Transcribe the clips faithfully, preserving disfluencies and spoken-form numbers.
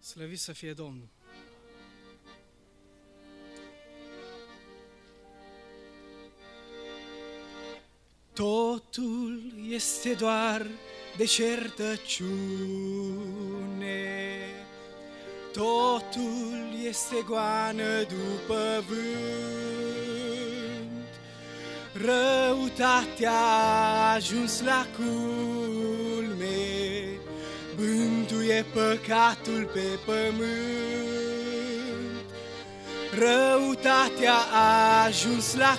Slăvit să fie Domnul! Totul este doar deșertăciune, totul este goană după vânt. Răutatea a ajuns la culme, bântuie păcatul pe pământ. Răutatea a ajuns la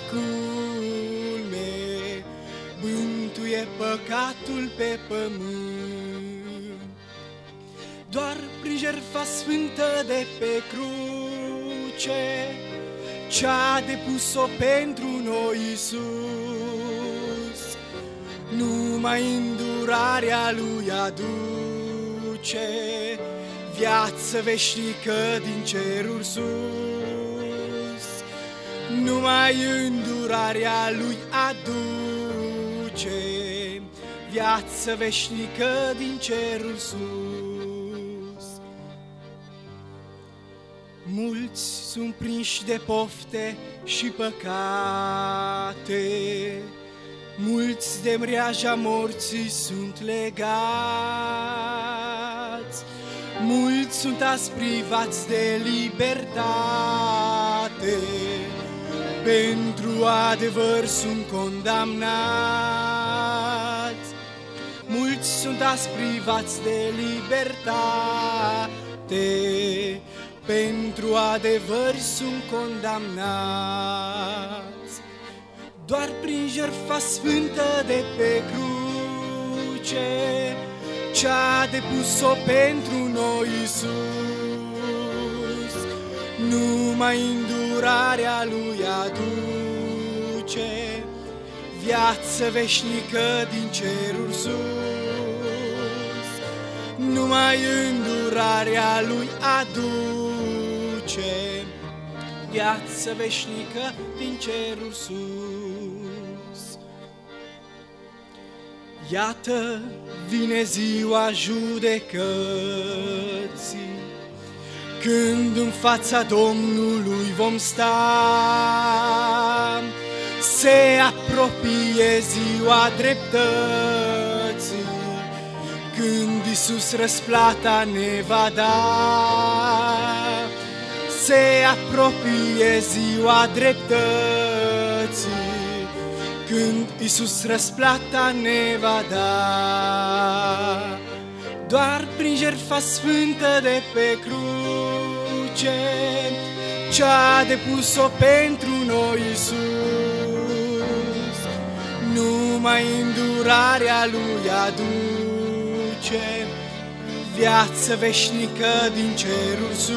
culme, bântuie păcatul pe pământ. Doar prin jertfa sfântă de pe cruce, ce-a depus-o pentru noi Iisus, numai îndurarea Lui aduce viață veșnică din cerul sus. Numai îndurarea Lui aduce viață veșnică din cerul sus. Mulți sunt prinși de pofte și păcate, mulți de mreaja morții sunt legați, mulți sunt azi privați de libertate, pentru adevăr sunt condamnați. Mulți sunt azi privați de libertate, pentru adevăr sunt condamnați. Doar prin jertfa sfântă de pe cruce, ce-a depus-o pentru noi Iisus, numai îndurarea Lui aduce viață veșnică din cerul sus. Numai îndurarea Lui aduce viață veșnică din cerul sus. Iată, vine ziua judecății, când în fața Domnului vom sta. Se apropie ziua dreptății, când Iisus răsplata ne va da. Se apropie ziua dreptății, când Iisus răsplata ne va da. Doar prin jertfa sfântă de pe cruce, ce-a depus-o pentru noi Iisus, numai îndurarea Lui aduce viață veșnică din cerul sus.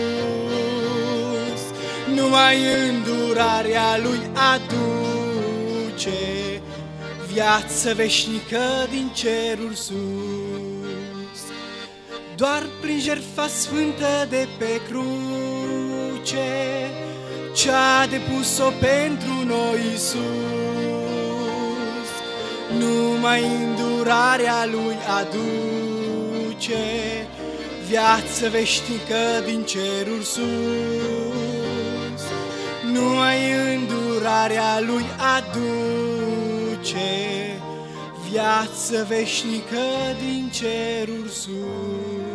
Numai îndurarea Lui aduce viață veșnică din cerul sus. Doar prin jertfa sfântă de pe cruce, ce-a depus-o pentru noi Iisus, numai îndurarea Lui aduce viață veșnică din cerul sus. Numai îndurarea Lui aduce viață veșnică din cerul sus.